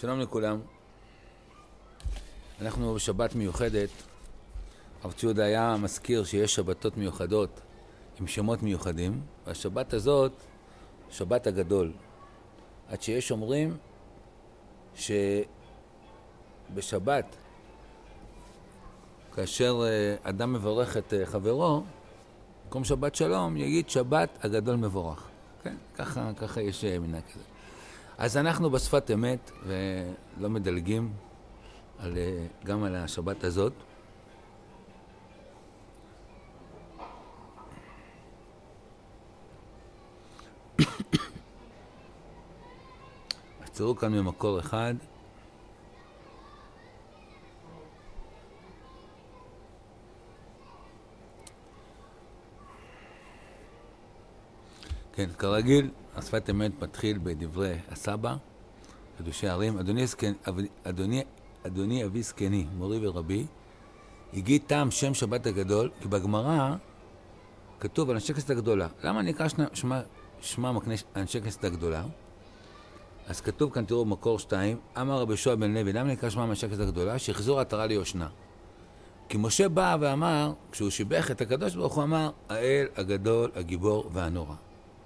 שלום לכולם. אנחנו בשבת מיוחדת. הרב ציודה היה מזכיר שיש שבתות מיוחדות עם שמות מיוחדים, והשבת הזאת, שבת הגדול. עד שיש אומרים שבשבת, כאשר אדם מברך את חברו, במקום שבת שלום, יגיד שבת הגדול מבורך. כן? ככה יש מנהג כזה. אז אנחנו בשפת אמת ולא מדלגים גם על השבת הזאת. אז תראו כאן ממקור אחד. כן, כרגיל, השפת אמת מתחיל בדברי הסבא, חידושי הערים. אדוני אבי זקני, מורי ורבי, הגיד טעם שם שבת הגדול, כי בגמרא כתוב על אנשי כנסת הגדולה. למה נקרא שמה מקנה אנשי כנסת הגדולה? אז כתוב כאן, תראו, מקור 2, אמר רבי יהושע בן לוי, למה נקרא שמה אנשי כנסת הגדולה? שיחזור עטרה ליושנה. כי משה בא ואמר, כשהוא שיבח את הקדוש ברוך הוא אמר, האל הגדול, הגיבור והנורא.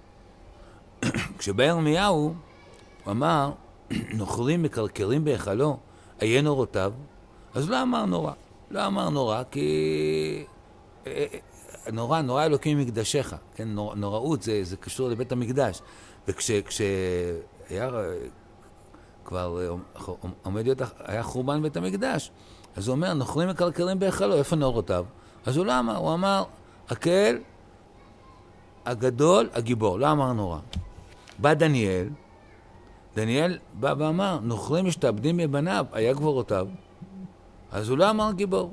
כשבא ירמיהו, הוא אמר, נוכרים מקרקרים בהיכלו, עיין אורותיו, אז לא אמר נורא. לא אמר נורא, כי נורא אלוקים מקדשך. כן? נוראות זה קשור לבית המקדש. וכשהיה כבר עומד להיות, היה חורבן בית המקדש, אז הוא אומר, נוכרים מקרקרים בהיכלו, איפה נורותיו? אז הוא לא אמר, הוא אמר, הקהל הגדול, הגיבור, לא אמר נורא. בא דניאל בא ואמר, נוכרים משתעבדים מבניו, היה גבורותיו. אז הוא לא אמר גיבור.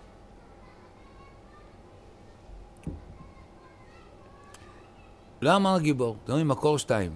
לא אמר גיבור, זה ממקור 2.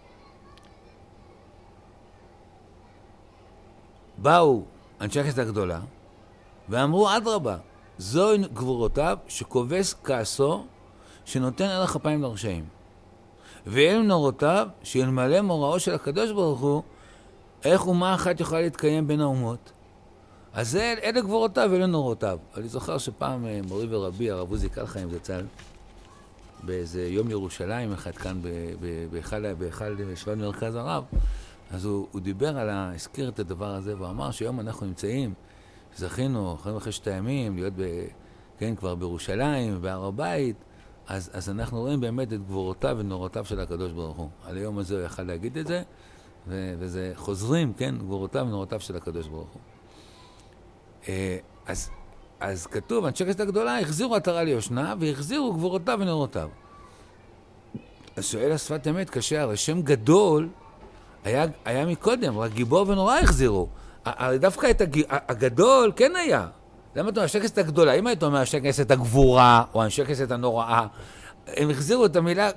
באו אנשי הכנסת הגדולה, ואמרו, אדרבה, זוהי גבורותיו שכובס כעסו, שנותן ערך אפיים לרשעים. ואלו נורותיו, שילמלא מוראו של הקדוש ברוך הוא, איך אומה אחת יכולה להתקיים בין האומות? אז אלה גבורותיו ואלה נורותיו. אני זוכר שפעם מורי ורבי, הרב עוזי קלחיים זצ"ל, באיזה יום ירושלים אחד כאן, בהיכל ישיבת מרכז הרב, אז הוא דיבר הזכיר את הדבר הזה, והוא אמר שהיום אנחנו נמצאים, זכינו, אחרי 6 ימים, להיות כבר בירושלים, בהר הבית, אז אנחנו רואים באמת את גבורותיו ונורותיו של הקדוש ברוך הוא. על היום הזה הוא יכל להגיד את זה, וזה חוזרים, כן, גבורותיו ונורותיו של הקדוש ברוך הוא. אז כתוב, אנשי כנסת הגדולה החזירו עטרה ליושנה, והחזירו גבורותיו ונורותיו. אז שואל השפת אמת קשה, הרי שם גדול היה מקודם, רק גיבור ונורא החזירו. הרי דווקא את הגדול כן היה. למה אתה אומר, אנשי כנסת הגדולה? אם היית אומר, אנשי כנסת הגבורה, או אנשי כנסת הנוראה, הם החזירו את המילה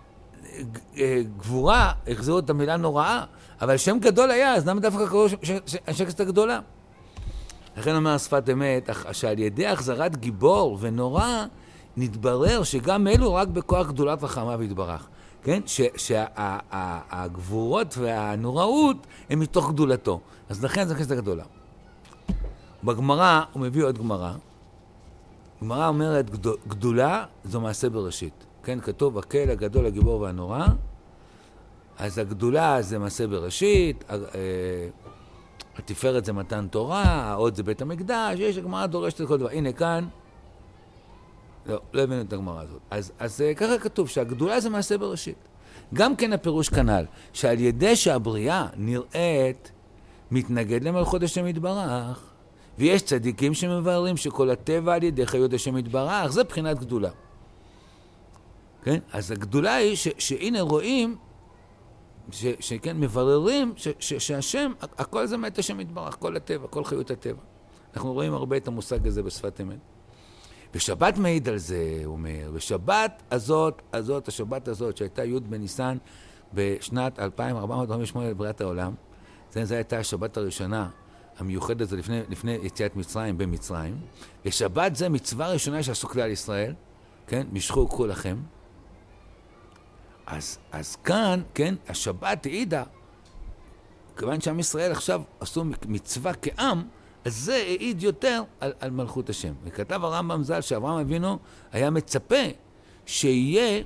גבורה, החזירו את המילה נוראה, אבל שם גדול היה, אז למה דווקא קראו אנשי כנסת הגדולה? לכן אומר השפת אמת, שעל ידי החזרת גיבור ונורא, נתברר שגם אלו רק בכוח גדולת רחמיו יתברך. כן? שהגבורות והנוראות הם מתוך גדולתו. אז לכן זה כנסת הגדולה. בגמרא, הוא מביא עוד גמרא. גמרא אומרת, גדולה זו מעשה בראשית. כן, כתוב, הקהל הגדול, הגיבור והנורא. אז הגדולה זה מעשה בראשית, התפארת זה מתן תורה, העוד זה בית המקדש, יש הגמרא דורשת את כל דבר. הנה כאן, לא הבאנו את הגמרא הזאת. אז ככה כתוב, שהגדולה זה מעשה בראשית. גם כן הפירוש כנ"ל, שעל ידי שהבריאה נראית, מתנגד למלכות השם יתברך, ויש צדיקים שמבארים שכל הטבע על ידי חיות השם יתברך, זה בחינת גדולה. כן? אז הגדולה היא שהנה רואים, שכן, מבררים שהשם, הכל זה מת השם יתברך, כל הטבע, כל חיות הטבע. אנחנו רואים הרבה את המושג הזה בשפת אמת. ושבת מעיד על זה, הוא אומר, ושבת הזאת, השבת הזאת, שהייתה י' בניסן בשנת 2448 לבריאת העולם, זו הייתה השבת הראשונה, המיוחדת הזו לפני יציאת מצרים, במצרים, ושבת זה מצווה ראשונה שעשו כלל ישראל, כן, משכו קחו לכם, אז כאן, כן, השבת העידה, כיוון שעם ישראל עכשיו עשו מצווה כעם, אז זה העיד יותר על מלכות השם. וכתב הרמב"ם ז"ל שאברהם אבינו היה מצפה שיהיה,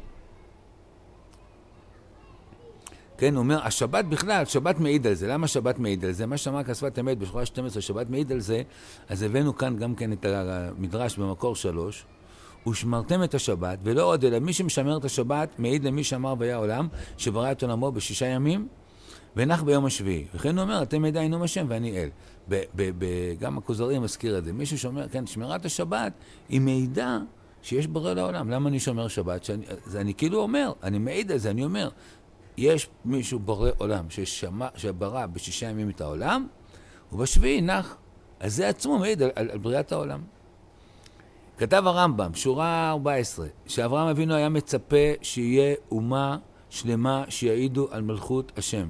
כן, הוא אומר, השבת בכלל, שבת מעיד על זה. למה שבת מעיד על זה? מה שאמר כשפת אמת בשורה 12, שבת מעיד על זה, אז הבאנו כאן גם כן את המדרש במקור 3, ושמרתם את השבת, ולא עוד, אלא מי שמשמר את השבת, מעיד למי שאמר והיה עולם, שברא את עולמו ב6 ימים, ונח ביום השביעי. וכן הוא אומר, אתם ידע אינום השם ואני אל. גם הכוזרי מזכיר את זה. מי ששומר, כן, שמירת השבת, היא מעידה שיש ברא לעולם. למה אני שומר שבת? אני כאילו אומר, אני מעיד על זה, אני אומר, יש מישהו בורא עולם שברא ב6 ימים את העולם, ובשביעי נח. אז זה עצמו מעיד על בריאת העולם. כתב הרמב"ם, שורה 14, שאברהם אבינו היה מצפה שיהיה אומה שלמה שיעידו על מלכות השם.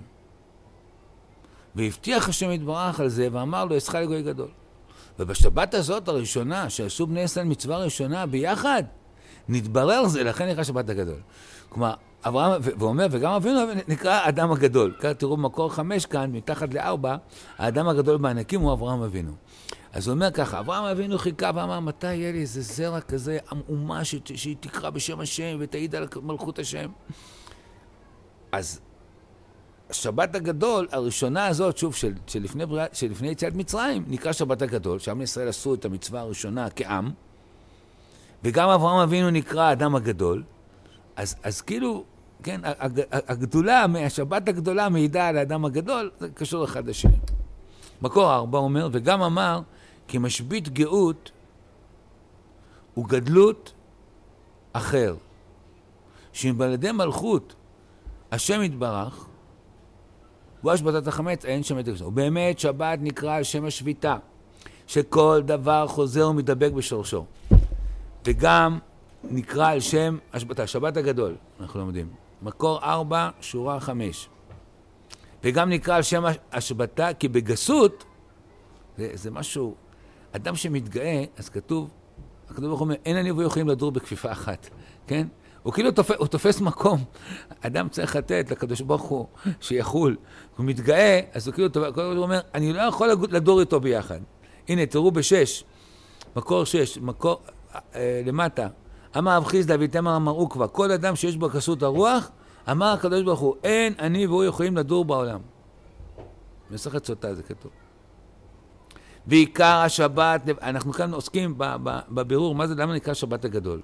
והבטיח השם יתברך על זה, ואמר לו, אשכה לגוי גדול. ובשבת הזאת הראשונה, שעשו בני ישראל מצווה ראשונה ביחד, נתברר זה, לכן נקרא שבת הגדול. כלומר, אברהם, ואומר, וגם אבינו נקרא האדם הגדול. כאן תראו במקור 5 כאן, מתחת ל4, האדם הגדול בענקים הוא אברהם אבינו. אז הוא אומר ככה, אברהם אבינו חיכה ואמר, מתי יהיה לי איזה זרע כזה, אומה שהיא תקרא בשם השם ותעיד על מלכות השם. אז השבת הגדול, הראשונה הזאת, שוב, שלפני יציאת מצרים, נקרא שבת הגדול, שעם ישראל עשו את המצווה הראשונה כעם, וגם אברהם אבינו נקרא האדם הגדול, אז כאילו, כן, הגדולה, השבת הגדולה מעידה על האדם הגדול, זה קשור אחד לשני. מקור 4 אומר, וגם אמר, כי משבית גאות הוא גדלות אחר, שבלעדי מלכות השם יתברך, הוא השבתת החמץ, אין שם את הקשור. ובאמת שבת נקרא על שם השביתה, שכל דבר חוזר ומדבק בשורשו. וגם נקרא על שם השבתה, שבת הגדול, אנחנו לומדים. מקור 4, שורה 5. וגם נקרא על שם השבתה, כי בגסות, זה משהו, אדם שמתגאה, אז כתוב, הכתוב אומר, אין אני ויכולים לדור בכפיפה אחת, כן? הוא כאילו תופס מקום, אדם צריך לתת לקדוש ברוך הוא שיחול, הוא מתגאה, אז הוא כאילו אומר, אני לא יכול לדור איתו ביחד. הנה, תראו ב6, מקור 6, מקור למטה, אמר רב חיסדא ואיתמר אמר עוקבא, כל אדם שיש בו גסות הרוח, אמר הקדוש ברוך הוא, אין אני והוא יכולים לדור בעולם. מסכת סוטה זה כתוב. ועיקר השבת, אנחנו כאן עוסקים בבירור, מה זה, למה נקרא שבת הגדול?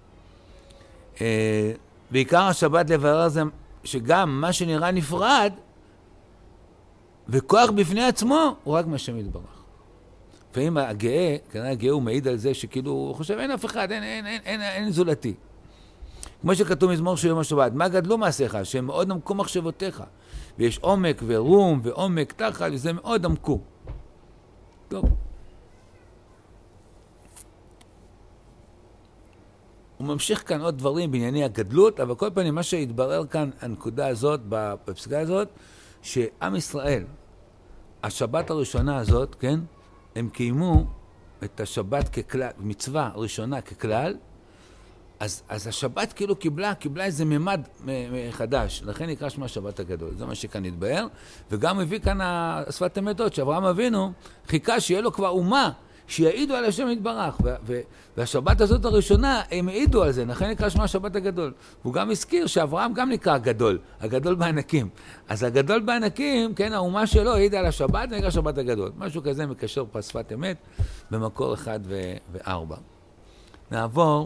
ועיקר השבת לברר זה שגם מה שנראה נפרד, וכוח בפני עצמו, הוא רק מהשם יתברך. לפעמים הגאה, כנראה הגאה הוא מעיד על זה שכאילו הוא חושב, אין אף אחד, אין זולתי. כמו שכתוב מזמור של יום השבת, מה גדלו מעשיך? שהם מאוד עמקו מחשבותיך. ויש עומק ורום ועומק תחת, וזה מאוד עמקו. טוב. הוא ממשיך כאן עוד דברים בענייני הגדלות, אבל כל פעמים מה שהתברר כאן, הנקודה הזאת, בפסקה הזאת, שעם ישראל, השבת הראשונה הזאת, כן, הם קיימו את השבת ככלל, מצווה ראשונה ככלל, אז השבת כאילו קיבלה איזה ממד חדש, לכן נקרא שמה השבת הגדול, זה מה שכאן התבהר, וגם מביא כאן השפת אמיתות, שאברהם אבינו חיכה שיהיה לו כבר אומה, שיעידו על השם יתברך, והשבת הזאת הראשונה, הם העידו על זה, לכן נקרא שמה השבת הגדול. והוא גם הזכיר שאברהם גם נקרא הגדול, הגדול בענקים. אז הגדול בענקים, כן, האומה שלו העידה על השבת, נקרא שבת הגדול. משהו כזה מקשר פה שפת אמת, במקור 1 ו4. נעבור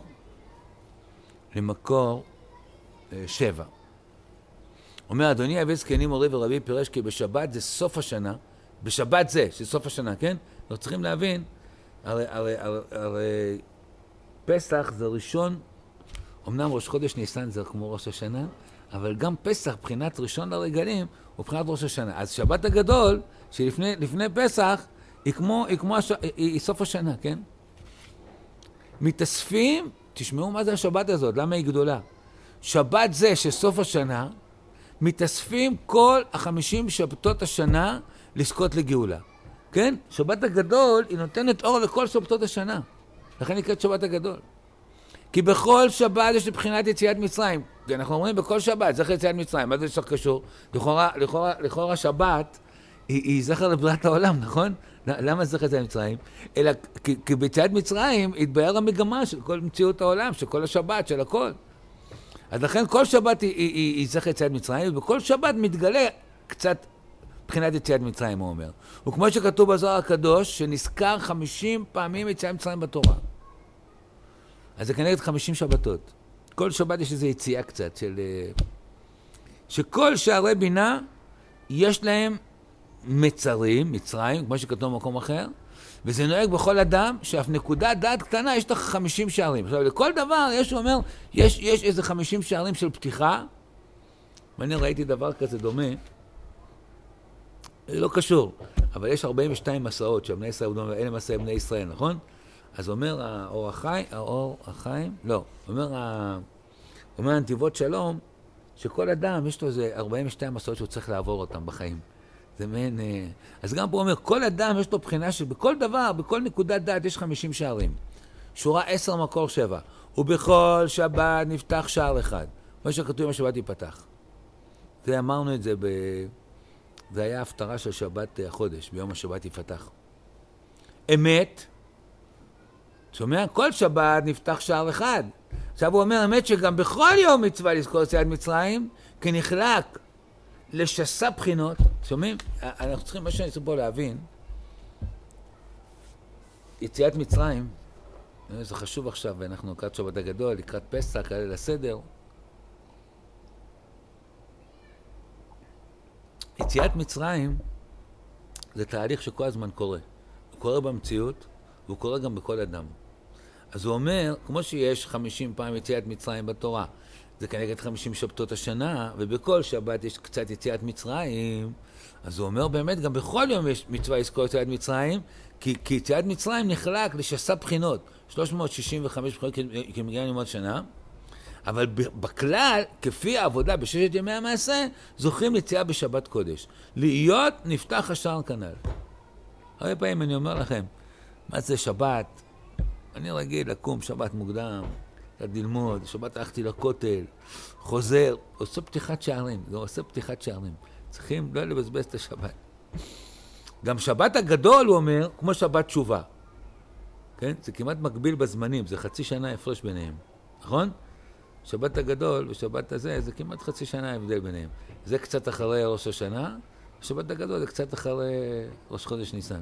למקור 7. אומר, אדוני אבי זקנים מורי ורבי פירש כי בשבת זה סוף השנה, בשבת זה, שסוף השנה, כן? אנחנו צריכים להבין, הרי פסח זה ראשון, אמנם ראש חודש ניסן זה כמו ראש השנה, אבל גם פסח, בחינת ראשון לרגלים, הוא בחינת ראש השנה. אז שבת הגדול, שלפני פסח, היא סוף השנה, כן? מתאספים, תשמעו מה זה השבת הזאת, למה היא גדולה? שבת זה שסוף השנה, מתאספים כל 50 שבתות השנה לזכות לגאולה. כן? שבת הגדול היא נותנת אור לכל שבתות השנה. לכן נקראת שבת הגדול. כי בכל שבת יש לבחינת יציאת מצרים. אנחנו אומרים בכל שבת, זכר יציאת מצרים. מה זה שצריך קשור? לכאורה שבת היא זכר לבריאת העולם, נכון? למה זכר יציאת מצרים? אלא כי ביציאת מצרים התבהר המגמה של כל מציאות העולם, של כל השבת, של הכל. אז לכן כל שבת היא זכר יציאת מצרים, ובכל שבת מתגלה קצת מבחינת יציאת מצרים, הוא אומר. וכמו שכתוב בזוהר הקדוש, שנזכר 50 פעמים יציאת מצרים בתורה. אז זה כנגד 50 שבתות. כל שבת יש איזו יציאה קצת של... שכל שערי בינה יש להם מצרים, מצרים, כמו שכתוב במקום אחר, וזה נוהג בכל אדם, שאף נקודת דעת קטנה יש לך 50 שערים. עכשיו, לכל דבר יש, הוא אומר, יש איזה 50 שערים של פתיחה, ואני ראיתי דבר כזה דומה, זה לא קשור, אבל יש 42 מסעות שבני ישראל, אלה מסעי בני ישראל, נכון? אז אומר האור החיים, לא, אומר הנתיבות שלום, שכל אדם יש לו איזה 42 מסעות שהוא צריך לעבור אותם בחיים. זה מעין... אז גם פה אומר, כל אדם יש לו בחינה שבכל דבר, בכל נקודת דעת יש 50 שערים. שורה 10 מקור 7. ובכל שבת נפתח שער אחד. מה שכתוב עם השבת ייפתח. זה אמרנו את זה זה היה הפטרה של שבת החודש, ביום השבת ייפתח. אמת, שומע? כל שבת נפתח שער אחד. עכשיו הוא אומר, אמת שגם בכל יום מצווה לזכור יציאת מצרים, כי נחלק לשסה בחינות. שומעים? אנחנו צריכים, מה שאני צריך פה להבין, יציאת מצרים, זה חשוב עכשיו, ואנחנו לקראת שבת הגדול, לקראת פסח, ליל הסדר. יציאת מצרים זה תהליך שכל הזמן קורה. הוא קורה במציאות, והוא קורה גם בכל אדם. אז הוא אומר, כמו שיש 50 פעם יציאת מצרים בתורה, זה כנגד 50 שבתות השנה, ובכל שבת יש קצת יציאת מצרים, אז הוא אומר באמת, גם בכל יום יש מצווה לזכור יציאת מצרים, כי יציאת מצרים נחלק לשסה בחינות, 365 בחינות כמגיע לימוד שנה, אבל בכלל, כפי העבודה בששת ימי המעשה, זוכרים יציאה בשבת קודש. להיות נפתח השער כנ"ל. הרבה פעמים אני אומר לכם, מה זה שבת? אני רגיל לקום שבת מוקדם, ללמוד, שבת הלכתי לכותל, חוזר, עושה פתיחת שערים, זה עושה פתיחת שערים. צריכים לא לבזבז את השבת. גם שבת הגדול, הוא אומר, כמו שבת תשובה. כן? זה כמעט מקביל בזמנים, זה חצי שנה הפרש ביניהם. נכון? שבת הגדול ושבת הזה, זה כמעט חצי שנה הבדל ביניהם. זה קצת אחרי ראש השנה, שבת הגדול זה קצת אחרי ראש חודש ניסן.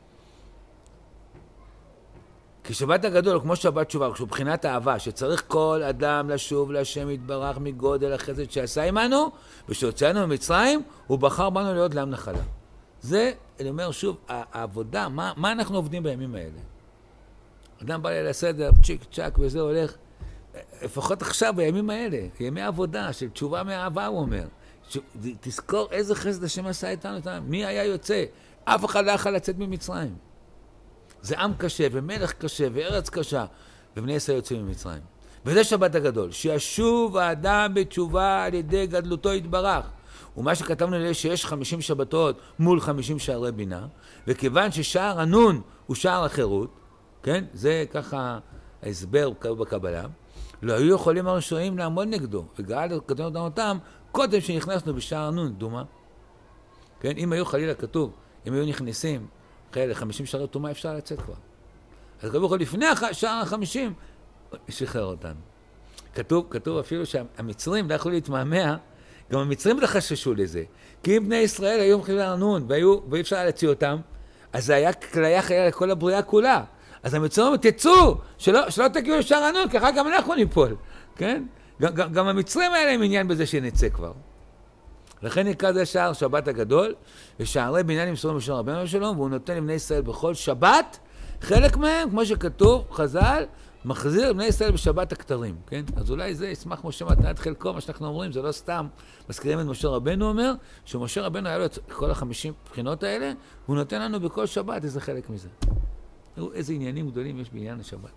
כי שבת הגדול, כמו שבת תשובה, כשהוא בחינת אהבה, שצריך כל אדם לשוב להשם יתברך מגודל החסד שעשה עמנו, ושהוצאנו ממצרים, הוא בחר בנו להיות לעם נחלה. זה, אני אומר שוב, העבודה, מה אנחנו עובדים בימים האלה? אדם בא לי לסדר, צ'יק צ'ק וזה הולך, לפחות עכשיו בימים האלה, ימי עבודה של תשובה מאהבה, הוא אומר. תזכור איזה חסד השם עשה איתנו, מי היה יוצא? אף אחד לא יכול לצאת ממצרים. זה עם קשה, ומלך קשה, וארץ קשה, ובני ישראל יוצאים ממצרים. וזה שבת הגדול, שישוב האדם בתשובה על ידי גדלותו יתברך. ומה שכתבנו לזה שיש 50 שבתות מול 50 שערי בינה, וכיוון ששער הנון הוא שער החירות, כן? זה ככה ההסבר בקבלה, לא היו יכולים הראשונים לעמוד נגדו, וגאל כתבנו אותם קודם שנכנסנו בשער הנון, דומה. כן? אם היו חלילה כתוב, אם היו נכנסים, אחרי 50 שערי תומה אפשר לצאת כבר. אז כתוב לפני שער ה-50, שחרר אותנו. כתוב אפילו שהמצרים לא יכולו להתמהמה, גם המצרים לא חששו לזה. כי אם בני ישראל היו מחילים לארנון, ואי אפשר להציע אותם, אז זה היה כליה חיה לכל הבריאה כולה. אז המצרים אומרים, תצאו, שלא תגיעו לשער הנון, כי אחר גם אנחנו ניפול. כן? גם המצרים האלה הם עניין בזה שנצא כבר. לכן נקרא זה שער שבת הגדול, ושערי בינה נמסרו משל רבנו שלום, והוא נותן לבני ישראל בכל שבת, חלק מהם, כמו שכתוב, חז"ל, מחזיר לבני ישראל בשבת הכתרים, כן? אז אולי זה ישמח משה מתנת חלקו, מה שאנחנו אומרים, זה לא סתם. מזכירים את משה רבנו אומר, שמשה רבנו היה לו את כל 50 בחינות האלה, והוא נותן לנו בכל שבת איזה חלק מזה. תראו איזה עניינים גדולים יש בעניין השבת.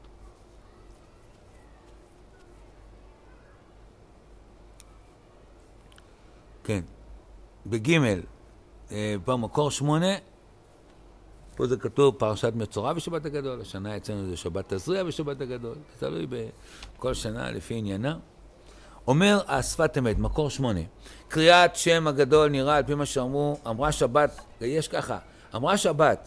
כן. בגימל, במקור 8, פה זה כתוב פרשת מצורע בשבת הגדול, השנה אצלנו זה שבת תזריע בשבת הגדול, זה תלוי בכל שנה לפי עניינה. אומר השפת אמת, מקור 8. קריאת שם הגדול נראה על פי מה שאמרו, אמרה שבת, יש ככה, אמרה שבת,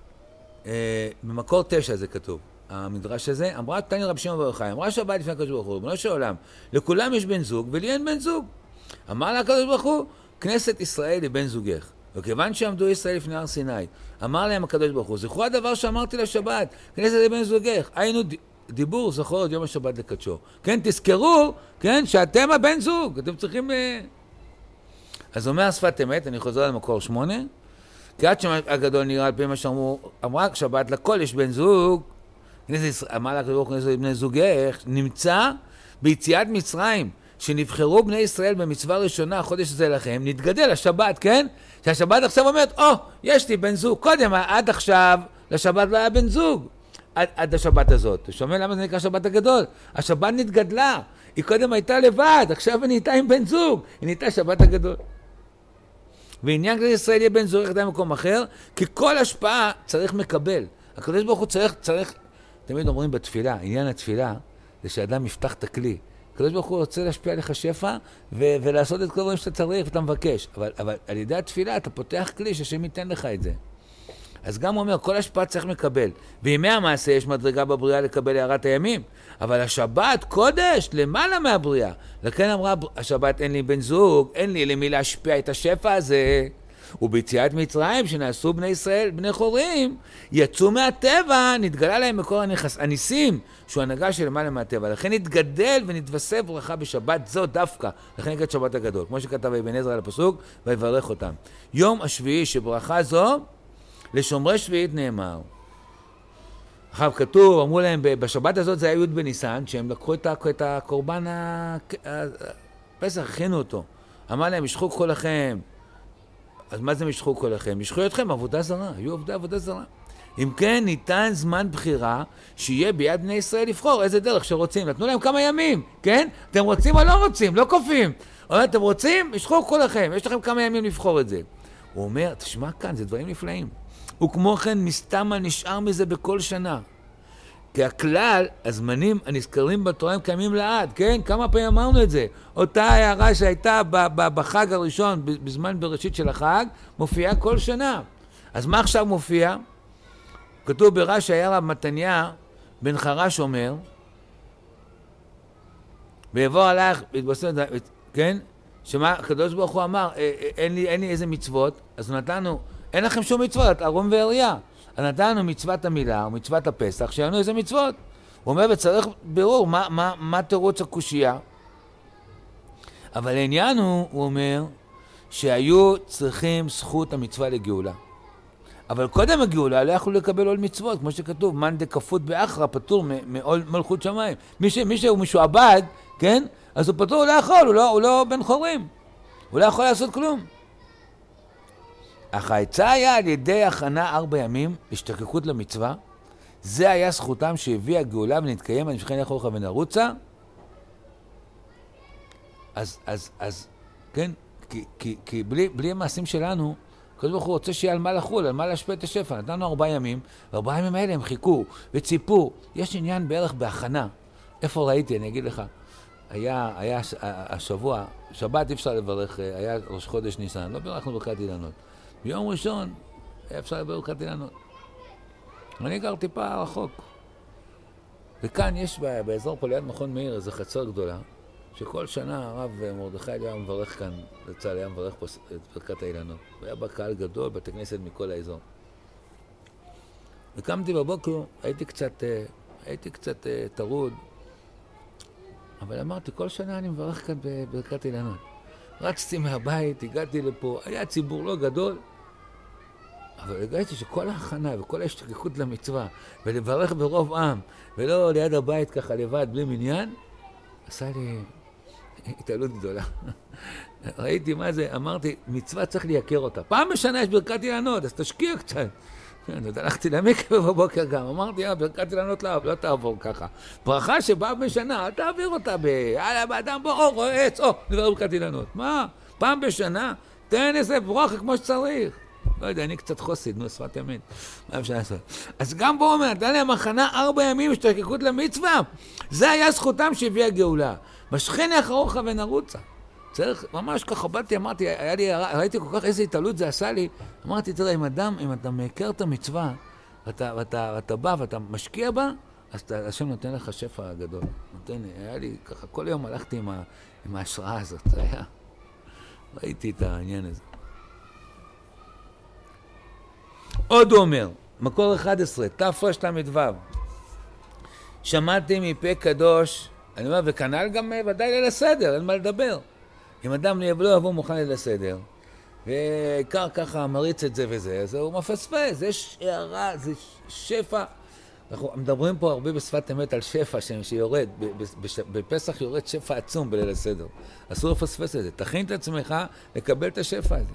במקור 9 זה כתוב, המדרש הזה, אמרה תני רבי שמעון בר יוחאי, אמרה שבת לפני הקדוש ברוך הוא, ריבונו של עולם, לכולם יש בן זוג ולי אין בן זוג. אמר לה הקדוש ברוך הוא, כנסת ישראל היא בן זוגך. וכיוון שעמדו ישראל לפני הר סיני, אמר להם הקדוש ברוך הוא, זכרו הדבר שאמרתי לשבת, כנסת היא בן זוגך. היינו דיבור, זכור את יום השבת לקדשו. כן, תזכרו, כן, שאתם הבן זוג, אתם צריכים... אז אומר השפת אמת, אני חוזר למקור 8, קריאת שם הגדול נראה על פי מה שאמרו, אמרה שבת, לכל יש בן זוג, אמר לה הקדוש ברוך הוא, כנסת היא בן זוגך, נמצא ביציאת מצרים, שנבחרו בני ישראל במצווה ראשונה, החודש הזה לכם, נתגדל השבת, כן? שהשבת עכשיו אומרת, יש לי בן זוג, קודם, עד עכשיו, לשבת לא היה בן זוג, עד השבת הזאת. אתה שומע למה זה נקרא שבת הגדול? השבת נתגדלה, היא קודם הייתה לבד, עכשיו היא נהייתה עם בן זוג, היא נהייתה שבת הגדול. ועניין כלל ישראל יהיה בן זוג יחדה במקום אחר, כי כל השפעה צריך מקבל. הקדוש ברוך הוא צריך, תמיד אומרים בתפילה, עניין התפילה, זה שאדם יפתח את הכלי. הקדוש ברוך הוא רוצה להשפיע עליך שפע, ולעשות את כל דברים שאתה צריך ואתה מבקש. אבל על ידי התפילה אתה פותח כלי שהשם ייתן לך את זה. אז גם הוא אומר, כל השפעה צריך מקבל. בימי המעשה יש מדרגה בבריאה לקבל הערת הימים, אבל השבת קודש למעלה מהבריאה. לכן אמרה, השבת אין לי בן זוג, אין לי למי להשפיע את השפע הזה. וביציאת מצרים שנעשו בני ישראל, בני חורים, יצאו מהטבע, נתגלה להם מקור הניסים, שהוא הנהגה של למעלה מהטבע. לכן נתגדל ונתווסף ברכה בשבת זו דווקא. לכן נקראת שבת הגדול, כמו שכתב אבן עזרא על הפסוק, ויברך אותם. יום השביעי שברכה זו, לשומרי שביעית נאמר. עכשיו כתוב, אמרו להם, בשבת הזאת זה היה י' בניסן, שהם לקחו את הקורבן הפסח, הכינו אותו. אמר להם, משכו כל לכם. אז מה זה משכו כל לכם? משכו אתכם עבודה זרה, היו עובדי עבודה זרה. אם כן, ניתן זמן בחירה שיהיה ביד בני ישראל לבחור איזה דרך שרוצים. נתנו להם כמה ימים, כן? אתם רוצים או לא רוצים? לא כופים. אתם רוצים? משכו כל לכם, יש לכם כמה ימים לבחור את זה. הוא אומר, תשמע כאן, זה דברים נפלאים. וכמו כן, מסתמה נשאר מזה בכל שנה. כי הכלל, הזמנים הנזכרים בתורה הם קיימים לעד, כן? כמה פעמים אמרנו את זה. אותה הערה שהייתה בחג הראשון, בזמן בראשית של החג, מופיעה כל שנה. אז מה עכשיו מופיע? כתוב ברש"י, היה רב מתניה בן חרש אומר, ויבוא עליך, כן? שמה הקדוש ברוך הוא אמר, אין לי איזה מצוות, אז נתנו, אין לכם שום מצוות, ארון ואריה. אז נתנו מצוות המילה, מצוות הפסח, שיהיה לנו איזה מצוות. הוא אומר, וצריך ברור, מה תירוץ הקושייה? אבל העניין הוא אומר, שהיו צריכים זכות המצווה לגאולה. אבל קודם הגאולה לא יכלו לקבל עול מצוות, כמו שכתוב, מאן דכפות באחרא פטור מעול מלכות שמיים. מי שהוא משועבד, כן? אז הוא פטור, הוא לא יכול, הוא לא בן חורים. הוא לא יכול לעשות כלום. אך העצה היה על ידי הכנה 4 ימים, השתקקות למצווה. זה היה זכותם שהביאה הגאולה ונתקיים, אני שכן יכול לך ונרוצה. אז, כן? כי בלי המעשים שלנו, הקדוש ברוך הוא רוצה שיהיה על מה לחול, על מה להשפיע את השפע. נתנו 4 ימים, ו4 ימים האלה הם חיכו וציפו. יש עניין בערך בהכנה. איפה ראיתי? אני אגיד לך. היה השבוע, שבת אי אפשר לברך, היה ראש חודש ניסן, לא בירכנו ברכת אילנות. ביום ראשון היה אפשר לברך ברכת אילנות. אני גר טיפה רחוק. וכאן יש באזור פה ליד מכון מאיר איזו חצר גדולה, שכל שנה הרב מרדכי היה מברך כאן, לצה"ל היה מברך פה את ברכת האילנות. והיה בה קהל גדול, בתי כנסת מכל האזור. וקמתי בבוקר, הייתי קצת טרוד, אבל אמרתי, כל שנה אני מברך כאן בברכת אילנות. רצתי מהבית, הגעתי לפה, היה ציבור לא גדול, אבל הגעתי שכל ההכנה וכל ההשתקקות למצווה, ולברך ברוב עם, ולא ליד הבית ככה לבד, בלי מניין, עשה לי התעלות גדולה. ראיתי מה זה, אמרתי, מצווה צריך לייקר אותה. פעם בשנה יש ברכת אילנות, אז תשקיע קצת. הלכתי למקווה בבוקר גם, אמרתי, ברכת אילנות לא תעבור ככה. ברכה שבאה בשנה, אל תעביר אותה באדם בוא, רואה עץ, נדבר ברכת אילנות. מה? פעם בשנה, תן איזה ברכה כמו שצריך. לא יודע, אני קצת חוסיד, נו, שפת אמת. מה אפשר לעשות? אז גם בו אומר, נתן להם הכנה 4 ימים השתוקקות למצווה. זה היה זכותם שהביאה גאולה. משכני אחרוך ונרוצה. צריך, ממש ככה באתי, אמרתי, ראיתי כל כך איזה התעלות זה עשה לי. אמרתי, תראה, אם אתה מכיר את המצווה, ואתה בא ואתה משקיע בה, אז השם נותן לך שפע גדול. היה לי ככה, כל יום הלכתי עם ההשראה הזאת. זה היה, ראיתי את העניין הזה. עוד הוא אומר, מקור 11, תרל"ו, שמעתי מפה קדוש, אני אומר, וכנ"ל גם ודאי ליל הסדר, אין מה לדבר. אם אדם לא יבוא מוכן ליל הסדר, ועיקר ככה מריץ את זה וזה, אז הוא מפספס, יש הערה, זה שפע. אנחנו מדברים פה הרבה בשפת אמת על שפע שיורד, בפסח יורד שפע עצום בליל הסדר. אסור לפספס את זה, תכין את עצמך לקבל את השפע הזה.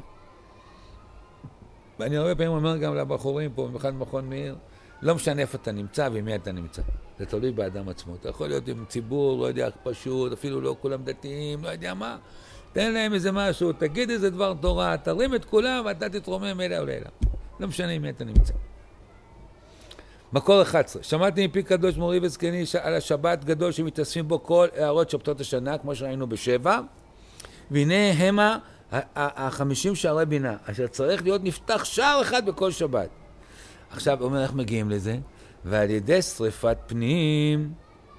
ואני הרבה פעמים אומר גם לבחורים פה, במיוחד מכון מאיר, לא משנה איפה אתה נמצא ועם מי אתה נמצא. זה תלוי באדם עצמו. אתה יכול להיות עם ציבור, לא יודע, פשוט, אפילו לא כולם דתיים, לא יודע מה. תן להם איזה משהו, תגיד איזה דבר תורה, תרים את כולם ואתה תתרומם אלה ולאלה. לא משנה עם מי אתה נמצא. מקור 11. שמעתי מפי קדוש מורי וזקני על השבת גדול שמתאספים בו כל הערות שבתות השנה, כמו שראינו ב7. והנה המה 50 שערי בינה, אשר צריך להיות נפתח שער אחד בכל שבת. עכשיו, אומר איך מגיעים לזה? ועל ידי שריפת פנים,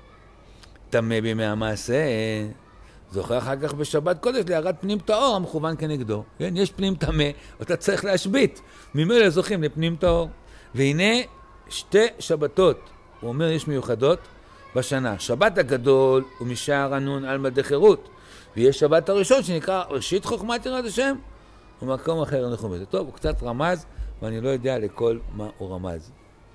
תמה בימי המעשה, זוכר אחר כך בשבת קודש להארת פנים טהור המכוון כנגדו. כן? יש פנים תמה, אתה צריך להשבית. ממילא זוכים לפנים טהור. והנה 2 שבתות, הוא אומר יש מיוחדות בשנה. שבת הגדול הוא משער הנון על מדי חירות. ויש שבת הראשון שנקרא ראשית חוכמת יראת השם, ומקום אחר אנחנו בזה. טוב, הוא קצת רמז, ואני לא יודע לכל מה הוא רמז.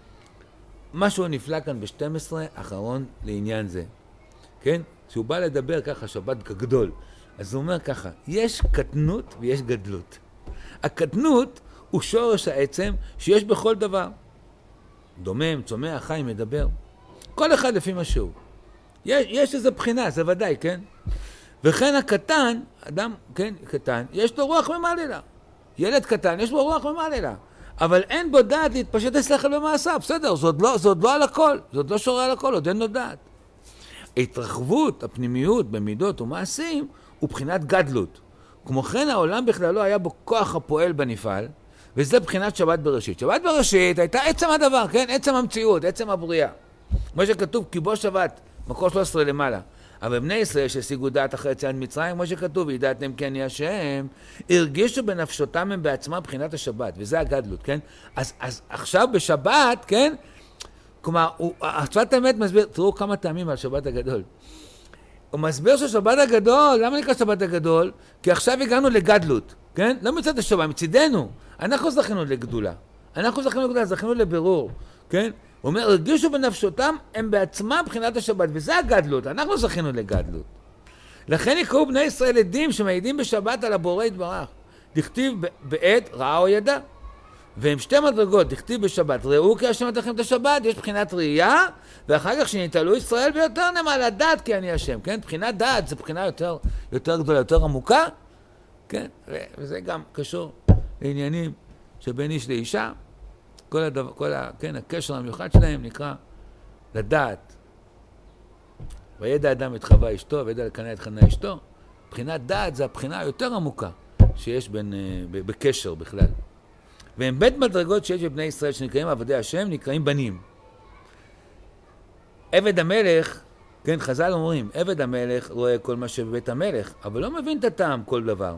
משהו נפלא כאן ב-12, אחרון לעניין זה. כן? שהוא בא לדבר ככה, שבת גדול. אז הוא אומר ככה, יש קטנות ויש גדלות. הקטנות הוא שורש העצם שיש בכל דבר. דומם, צומח, חי, מדבר. כל אחד לפי משהו. יש איזו בחינה, זה ודאי, כן? וכן הקטן, אדם, כן, קטן, יש לו רוח ממעלה. ילד קטן, יש לו רוח ממעלה. אבל אין בו דעת להתפשט השכל במעשה. בסדר, זאת לא על הכל. זאת לא שורה על הכל, עוד אין לו דעת. ההתרחבות, הפנימיות במידות ומעשים, הוא בחינת גדלות. כמו כן העולם בכללו היה בו כוח הפועל בנפעל, וזה בחינת שבת בראשית. שבת בראשית הייתה עצם הדבר, כן? עצם המציאות, עצם הבריאה. כמו שכתוב, כי בו שבת, מקור 13 למעלה. אבל בני ישראל שהשיגו דעת אחרי יציאת מצרים, כמו שכתוב, וידעתם כי אני השם, הרגישו בנפשותם הם בעצמם בחינת השבת, וזה הגדלות, כן? אז עכשיו בשבת, כן? כלומר, השפת האמת מסביר, תראו כמה טעמים על שבת הגדול. הוא מסביר ששבת הגדול, למה נקרא שבת הגדול? כי עכשיו הגענו לגדלות, כן? לא מצד השבת, מצידנו. אנחנו זכינו לגדולה. זכינו לבירור, כן? הוא אומר, הרגישו בנפשותם, הם בעצמם בחינת השבת, וזה הגדלות, אנחנו זכינו לגדלות. לכן יקראו בני ישראל עדים שמעידים בשבת על הבורא יתברך. דכתיב בעת ראה או ידע. והם 2 מדרגות, דכתיב בשבת, ראו כי השם נתן לכם את השבת, יש בחינת ראייה, ואחר כך שנתעלו ישראל ביותר נמה לדעת כי אני השם, כן? בחינת דעת זה בחינה יותר גדולה, יותר עמוקה, כן? וזה גם קשור לעניינים שבין איש לאישה, כן, הקשר המיוחד שלהם נקרא לדעת. וידע אדם את חווה אשתו, וידע לקנא את חנה אשתו. בחינת דעת זה הבחינה היותר עמוקה שיש בקשר בכלל. והם בית מדרגות שיש בבני ישראל שנקראים עבדי השם, נקראים בנים. עבד המלך, כן, חז"ל אומרים, עבד המלך רואה כל מה שבבית המלך, אבל לא מבין את הטעם כל דבר.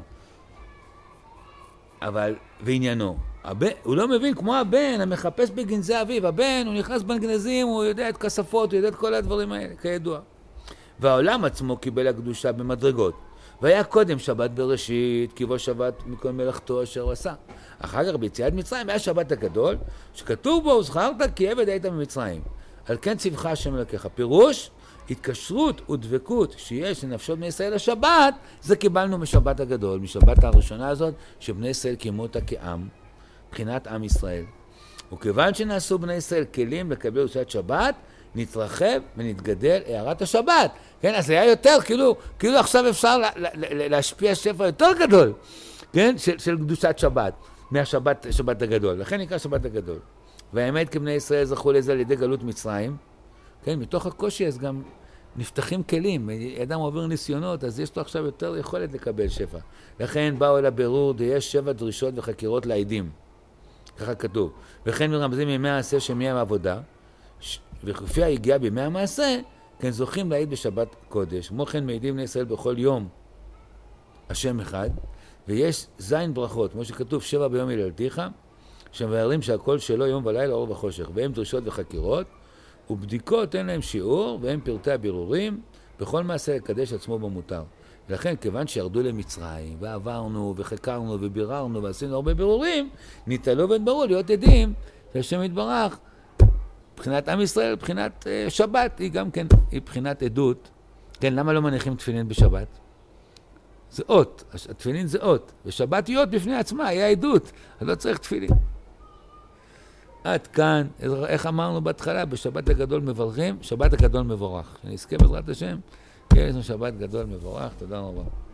אבל, ועניינו, הוא לא מבין כמו הבן המחפש בגנזי אביו. הבן, הוא נכנס בגנזים, הוא יודע את כספות, הוא יודע את כל הדברים האלה, כידוע. והעולם עצמו קיבל הקדושה במדרגות. והיה קודם שבת בראשית, כי בו שבת מכל מלאכתו אשר הוא עשה. אחר כך ביציאת מצרים היה שבת הגדול, שכתוב בו, וזכרת כי עבד היית במצרים. על כן ציווך השם אלוקיך. פירוש, התקשרות ודבקות שיש לנפשות בני ישראל לשבת, זה קיבלנו משבת הגדול, משבת הראשונה הזאת, שבני ישראל קיימו אותה כעם, מבחינת עם ישראל. וכיוון שנעשו בני ישראל כלים לקבל קדושת שבת, נתרחב ונתגדל הערת השבת. כן, אז היה יותר, כאילו עכשיו אפשר להשפיע שפע יותר גדול, כן, של קדושת שבת. מהשבת, שבת הגדול. לכן נקרא שבת הגדול. והאמת כבני ישראל זכו לזה על ידי גלות מצרים. כן, מתוך הקושי אז גם נפתחים כלים. אדם עובר ניסיונות, אז יש לו עכשיו יותר יכולת לקבל שפע. לכן באו אל הבירור, יש 7 דרישות וחקירות לעדים. ככה כתוב. וכן מרמזים ימי העשה שמי העבודה, וכפי היגיעה בימי המעשה, כן זוכים להעיד בשבת קודש. כמו כן מעידים בני ישראל בכל יום השם אחד, ויש זין ברכות, כמו שכתוב 7 ביום היללתיך, שמבארים שהכל שלו יום ולילה אור וחושך, והם דרישות וחקירות, ובדיקות אין להם שיעור, והם פרטי הבירורים, בכל מעשה לקדש עצמו במותר. ולכן, כיוון שירדו למצרים, ועברנו, וחקרנו, וביררנו, ועשינו הרבה בירורים, ניתלו והתבררו להיות עדים, שהשם יתברך, מבחינת עם ישראל, מבחינת שבת, היא גם כן, היא מבחינת עדות. כן, למה לא מניחים תפילין בשבת? זה אות, התפילין זה אות, ושבת היא אות בפני עצמה, היא העדות, אז לא צריך תפילין. עד כאן, איך אמרנו בהתחלה, בשבת הגדול מברכים, שבת הגדול מבורך. שנזכה בעזרת השם, יש לנו שבת גדול מבורך, תודה רבה.